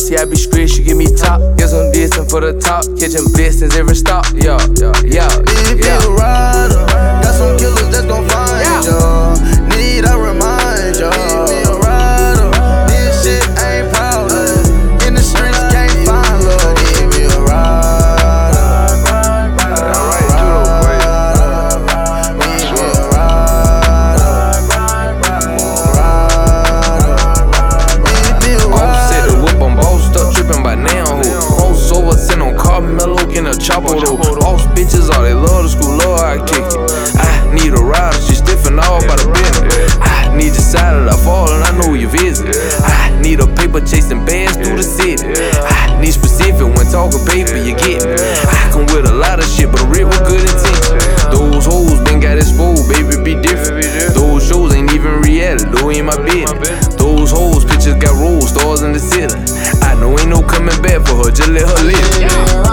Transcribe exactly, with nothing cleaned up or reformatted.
See, I be straight, she give me top. Guess I'm distant for the top. Catching blessings every stop. Yeah, yeah, yeah. If you a rider, got some killers that's gon' find ya. Need I remind ya. If you a rider, this shit ain't proud of. In the streets can't find love. If you a rider, Alright, Judo, boy. if you a rider, if you a Boss said the whip, I'm bossed up, trippin' by now. Crossover, send on Carmelo, get a chopper though. Boss bitches, all they love the school, love I kick it. I need a rider, she stiffin' all by the business. I need your side of the fall, and I know you visit. I need a paper chasing bands through the city. I need specific when talking paper, you get me. I come with a lot of shit, but I'm real with good intention. Those hoes been got exposed, baby, be different. Those shows ain't even reality, though ain't my business. Those hoes, pictures got roll stars in the ceiling. I know ain't no coming back for her, just let her live.